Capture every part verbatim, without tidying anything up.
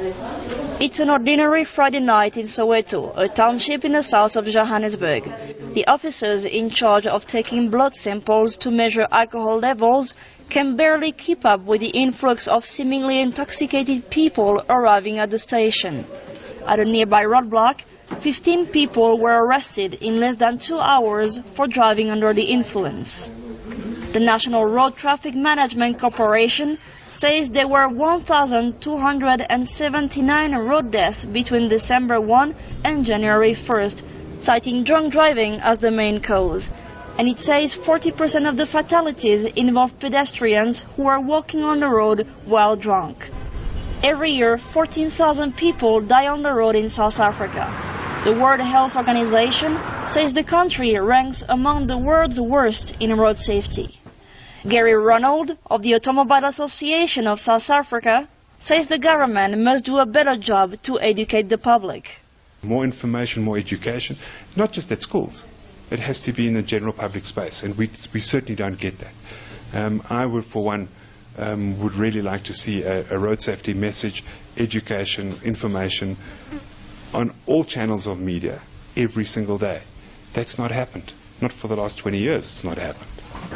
It's an ordinary Friday night in Soweto, a township in the south of Johannesburg. The officers in charge of taking blood samples to measure alcohol levels can barely keep up with the influx of seemingly intoxicated people arriving at the station. At a nearby roadblock, fifteen people were arrested in less than two hours for driving under the influence. The National Road Traffic Management Corporation says there were one thousand two hundred seventy-nine road deaths between December first and January first, citing drunk driving as the main cause. And it says forty percent of the fatalities involve pedestrians who are walking on the road while drunk. Every year, fourteen thousand people die on the road in South Africa. The World Health Organization says the country ranks among the world's worst in road safety. Gary Ronald of the Automobile Association of South Africa says the government must do a better job to educate the public. More information, more education, not just at schools. It has to be in the general public space, and we, we certainly don't get that. Um, I would, for one, um, would really like to see a, a road safety message, education, information on all channels of media every single day. That's not happened. Not for the last twenty years, it's not happened.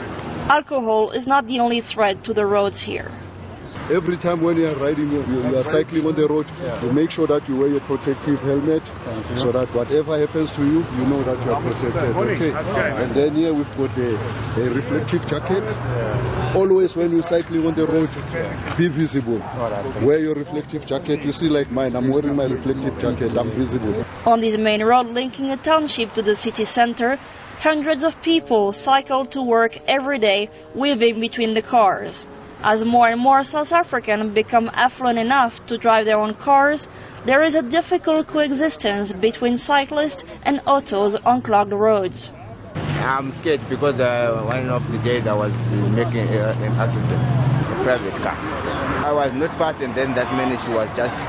Alcohol is not the only threat to the roads here. Every time when you are riding, you, you are cycling on the road, you make sure that you wear your protective helmet so that whatever happens to you, you know that you are protected. Okay. And then here we've got a, a reflective jacket. Always when you're cycling on the road, be visible. Wear your reflective jacket. You see like mine, I'm wearing my reflective jacket, I'm visible. On this main road linking a township to the city center, hundreds of people cycle to work every day, weaving between the cars. As more and more South Africans become affluent enough to drive their own cars, there is a difficult coexistence between cyclists and autos on clogged roads. I'm scared because uh, one of the days I was making uh, an accident, a private car. I was not fast, and then that minute she was just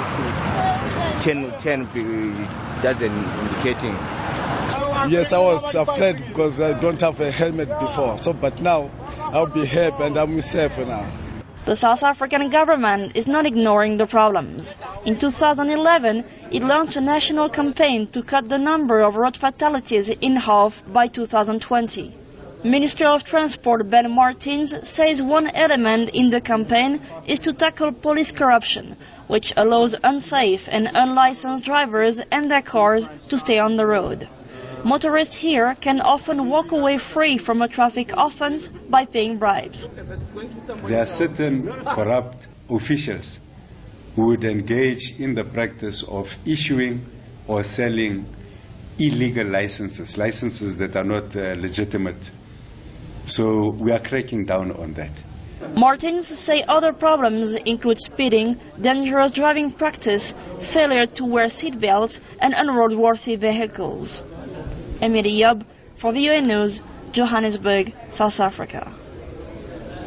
ten, ten, dozen indicating. Yes, I was afraid because I don't have a helmet before. So, but now I'll be happy and I'm safe now. The South African government is not ignoring the problems. In two thousand eleven, it launched a national campaign to cut the number of road fatalities in half by two thousand twenty. Minister of Transport Ben Martins says one element in the campaign is to tackle police corruption, which allows unsafe and unlicensed drivers and their cars to stay on the road. Motorists here can often walk away free from a traffic offence by paying bribes. There are certain corrupt officials who would engage in the practice of issuing or selling illegal licenses, licenses that are not uh, legitimate. So we are cracking down on that. Martins say other problems include speeding, dangerous driving practice, failure to wear seatbelts, and unroadworthy vehicles. Emily Yob for V O A News, Johannesburg, South Africa.